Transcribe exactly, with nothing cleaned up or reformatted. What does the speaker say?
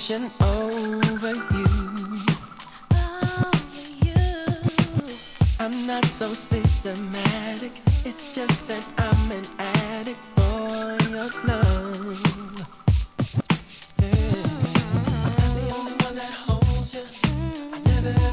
obsession over you. Over you. I'm not so systematic. It's just that I'm an addict for your love. Yeah. I'm the only one that holds you. I never